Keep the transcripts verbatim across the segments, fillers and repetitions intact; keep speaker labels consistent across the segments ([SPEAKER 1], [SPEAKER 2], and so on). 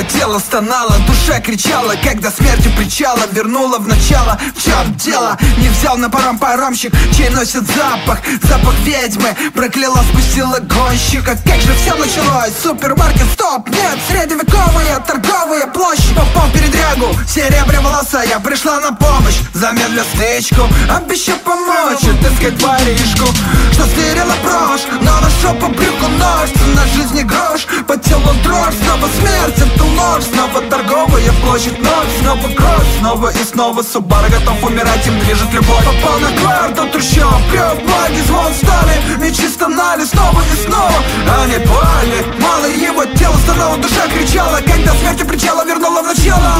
[SPEAKER 1] его тело стонало, душа кричала, когда смертью причала вернула в начало. В чем дело? Не взял на паром паромщик, чей носит запах, запах ведьмы. Прокляла, спустила гонщика. Как же все началось? Супермаркет, стоп, нет, средневековые торговые площади. Попал в передрягу, серебряноволосая пришла на помощь. Замедля стычку, обещал помочь отыскать воришку, что стырила брошь, но нашел по брюху нож. Цена жизни грош, по телу дрожь. Снова смерть, это ложь, снова торговая площадь, ночь. Снова кровь, снова и снова Субару готов умирать, им движет любовь. Попал на квартал трущоб, крёв, благи, звон стали. Мечи стонали снова и снова, они пали. Мало его тела стонало, душа кричала, когда смертью причала вернула в начало.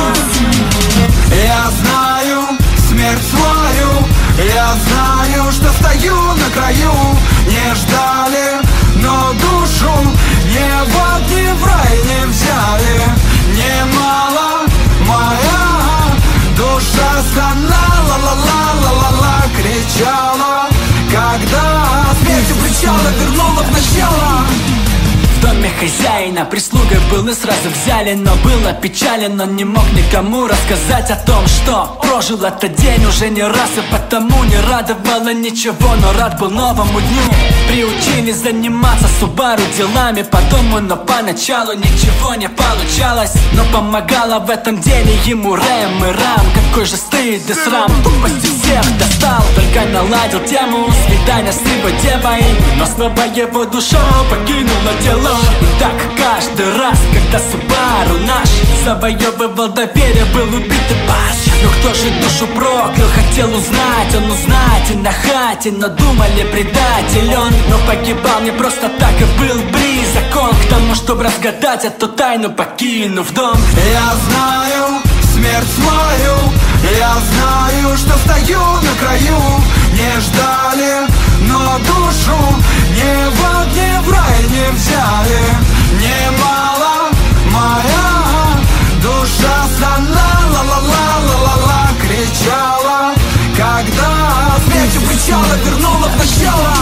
[SPEAKER 1] Я знаю смерть свою, я знаю, что стою на краю. Не ждали, но душу ни в ад, ни в рай не взяли. Немало моя душа стонала, ла-ла-ла-ла-ла, кричала, когда смертью причала вернула в начало.
[SPEAKER 2] В доме хозяина прислугой был и сразу взяли, но было печально, он не мог никому рассказать о том, что прожил этот день уже не раз, и потому не радовало ничего, но рад был новому дню. Приучили заниматься Субару делами по дому, но поначалу ничего не получалось. Но помогала в этом деле ему Рэм и Рам. Какой же стыд и срам, тупости всех достал. Только наладил тему свидания с его девой, но снова его душа покинула тело. И так каждый раз, когда Субару наш завоевывал доверие, был убитый паш. Но кто же душу проклял, хотел узнать, он узнать и на хате, но думали предатель он. Но погибал не просто так и был близок он к тому, чтобы разгадать эту тайну, покинув дом.
[SPEAKER 1] Я знаю смерть свою, я знаю, что стою на краю. Не ждали, но душу ни в ад, ни в рай не взяли. Немало моя душа стонала, ла-ла-ла-ла-ла, кричала, когда смертью причала вернула в начало.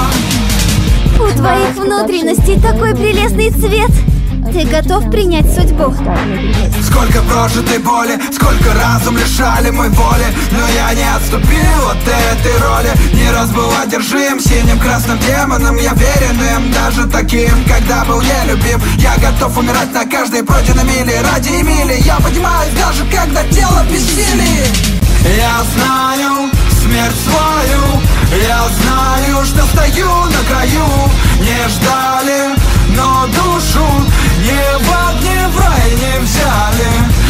[SPEAKER 3] У твоих внутренностей такой прелестный цвет. Ты готов принять судьбу?
[SPEAKER 1] Сколько прожитой боли, сколько разум лишали мой воли, но я не отступил от этой роли. Не раз был одержим синим красным демоном, я верен им, даже таким, когда был я любим. Я готов умирать на каждой пройденной миле ради Эмили. Я поднимаюсь даже когда тело бессилие. Я знаю смерть свою, я знаю, что стою на краю. Не ждали, но душу ни в ад, ни в рай не взяли.